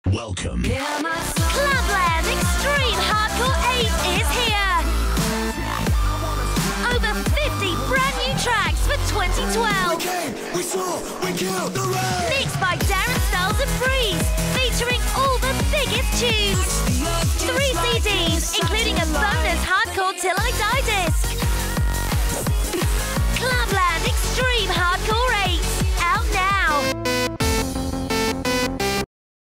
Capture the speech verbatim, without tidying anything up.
Welcome. Clubland Extreme Hardcore eight is here! Over fifty brand new tracks for twenty twelve. We came, we saw, we killed the rain. Mixed by Darren Styles and Breeze, featuring all the biggest tunes. Three C Ds, including a bonus Hardcore Till I Die